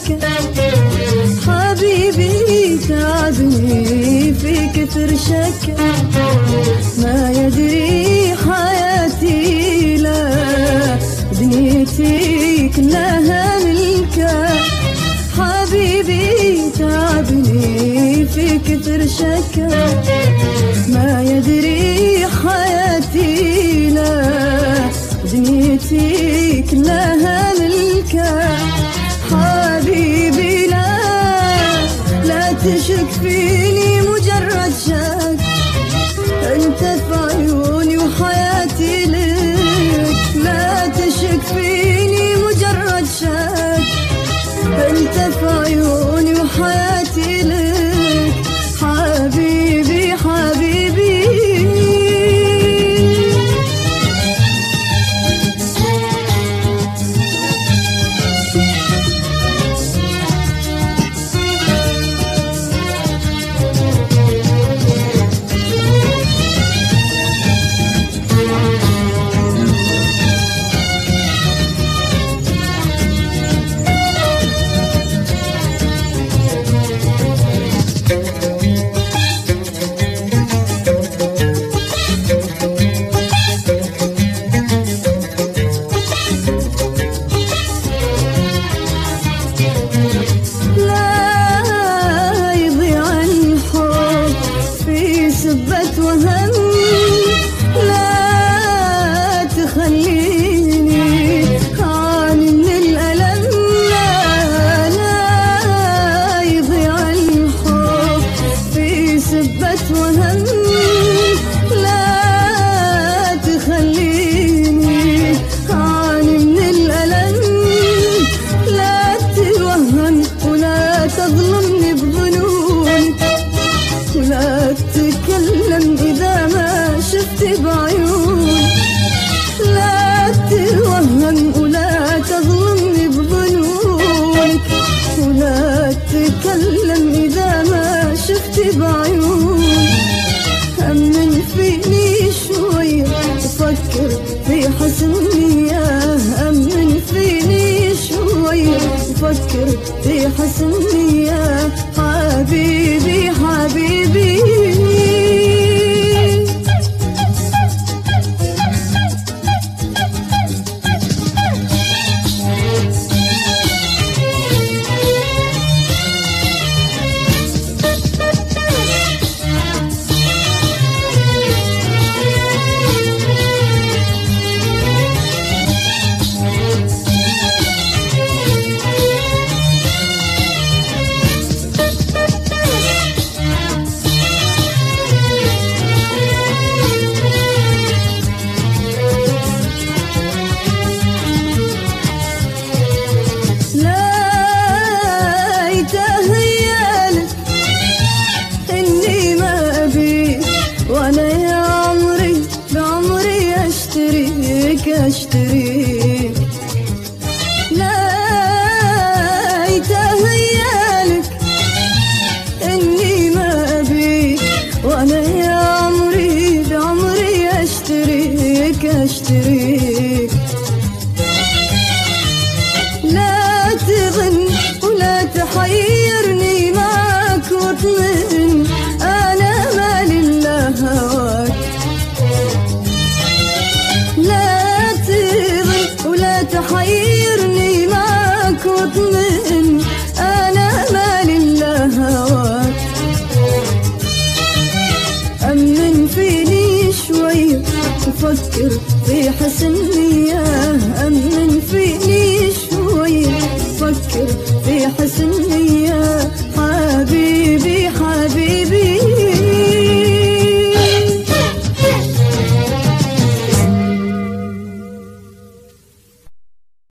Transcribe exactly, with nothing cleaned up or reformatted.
شكه، حبيبي تعبني في كثر شكه، ما يدري حياتي لا دنيتي كلها ملكه، حبيبي تعبني في كثر شكه، ما يدري حياتي لا دنيتي كلها ملكه، حبيبي لا لا تشك فيني مجرد شك، انت في عيوني وحياتي لك، لا تشك فيني مجرد شك، انت في عيوني وحياتي لك، حبيبي حبيبي. سبت وهم لا تخليني أعاني من الألم، لا لا يضيع الحب في سبت وهم، لا تخليني أعاني من الألم، لا توهم ولا تظلمني بظنون، ولا تتكلم إذا ما شفت بعيون، لا توهم ولا تظلمني بظنونك، ولا تتكلم إذا ما شفت بعيون، أمن فيني شوية وفكر في حسن نية، أمن فيني شوية وفكر في حسن نية، حبيبي حبيبي. وانا يا عمري بعمري اشتريك اشتريك، لا يتهيالك اني ما ابيك، وانا يا عمري بعمري اشتريك اشتريك، لا تغن ولا تحيرني معك واطمئن، انا مالي الا هواك، لا تغن ولا تحيرني معك واطمئن، انا مالي الا هواك، امن فيني شوية وفكر في حسن نية، امن فيني شوية فكر في حسن نية،